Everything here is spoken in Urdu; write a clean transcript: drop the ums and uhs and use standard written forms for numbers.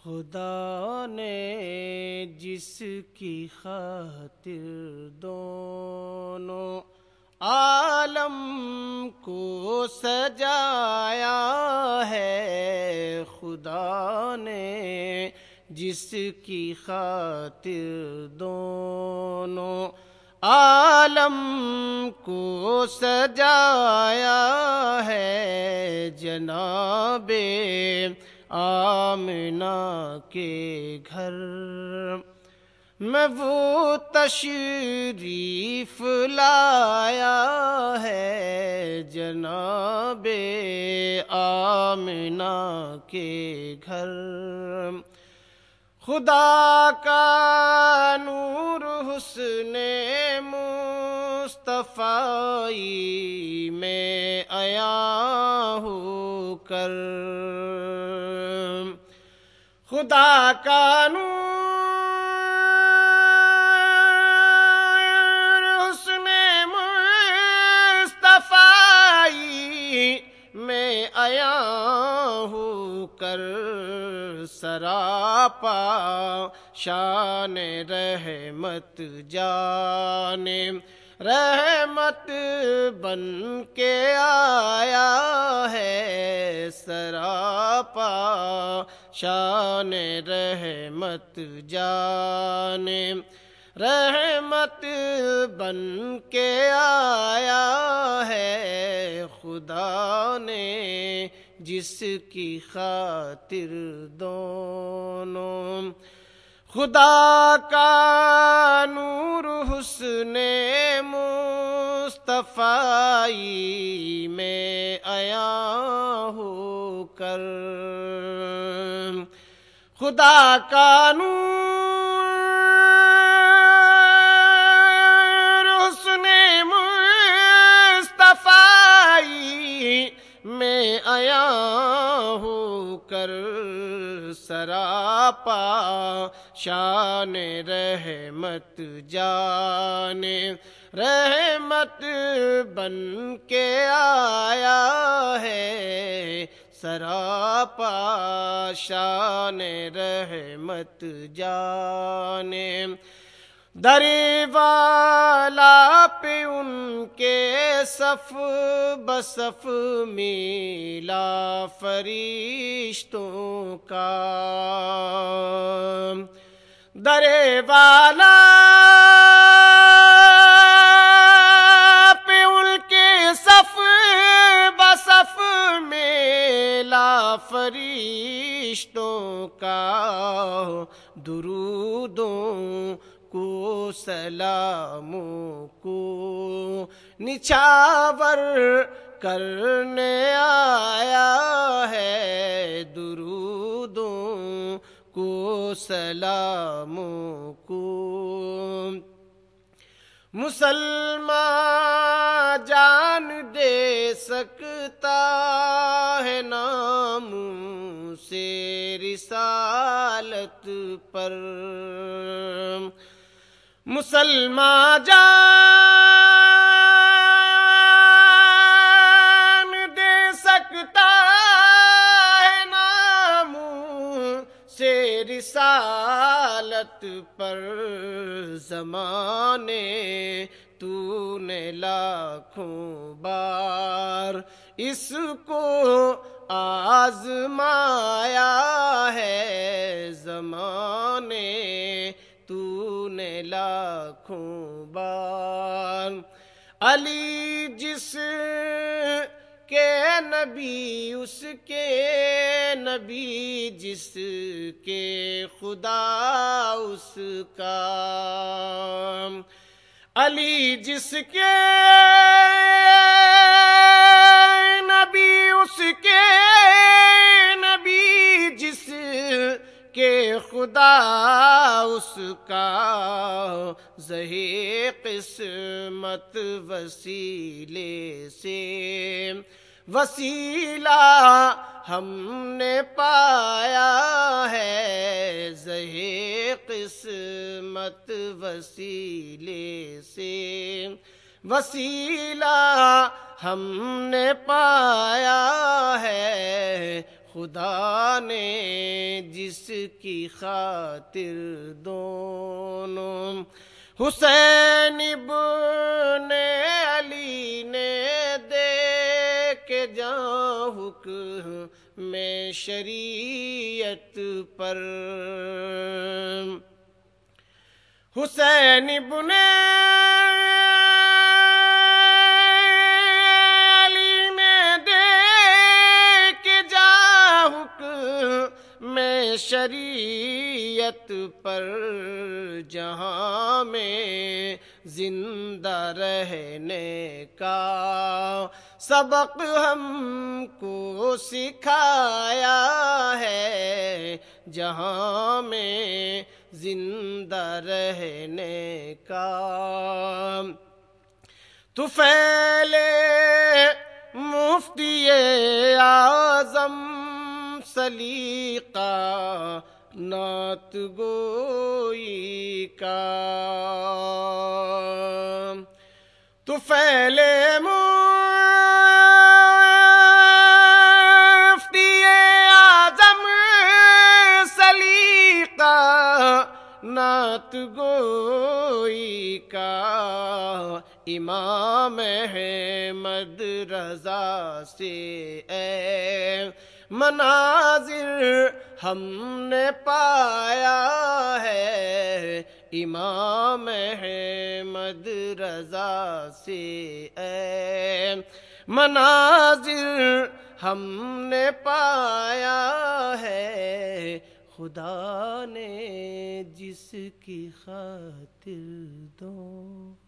خدا نے جس کی خاطر دونوں عالم کو سجایا ہے، خدا نے جس کی خاطر دونوں عالم کو سجایا ہے، جناب آمنہ کے گھر میں وہ تشریف لایا ہے، جناب آمنہ کے گھر خدا کا نور حسن مصطفی میں عیاں ہو کر، خدا کا نور حسن مصطفی میں عیاں ہو کر، سراپا شان رحمت جانے رحمت بن کے آیا ہے، سراپا شان رحمت جانے رحمت بن کے آیا ہے، خدا نے جس کی خاطر دونوں خدا کا نور حسن مصطفی میں عیاں ہو کر، خدا کا نور حسن مصطفی میں عیاں ہو کر، سراپا شان رحمت جانے رحمت بن کے آیا ہے، سراپا شان رحمت جانے در والا پہ ان کے صف بصف میلا فرشتوں کا، در والا پہ ان کے صف بصف میلا فرشتوں کا، درودوں کو سلاموں کو نچھاور کرنے آیا ہے، درودوں کو سلاموں کو مسلمان جان دے سکتا ہے ناموں سے رسالت پر، مسلمان جان دے سکتا ہے ناموں سے رسالت پر، زمانے تو نے لاکھوں بار اس کو آزمایا ہے، زمانے تو نے لاکھوں بار علی جس کے نبی اس کے نبی جس کے خدا اس کا، علی جس کے نبی اس کے نبی جس کہ خدا اس کا، زہی قسمت وسیلے سے وسیلہ ہم نے پایا ہے، زہی قسمت وسیلے سے وسیلہ ہم نے پایا ہے، خدا نے جس کی خاطر دونوں حسین ابن علی نے دے کے جاں حکم شریعت پر حسین ابن علی نے دے کے جاں حکم شریعت پر جہاں میں زندہ رہنے کا سبق ہم کو سکھایا ہے جہاں میں زندہ رہنے کا طفیل مفتی اعظم سلیقہ نعت گوئی کا طفیل مفتی اعظم سلیقہ نعت گوئی کا امام احمد رضا سے اے مناظر ہم نے پایا ہے امام احمد رضا سے اے مناظر ہم نے پایا ہے خدا نے جس کی خاطر دو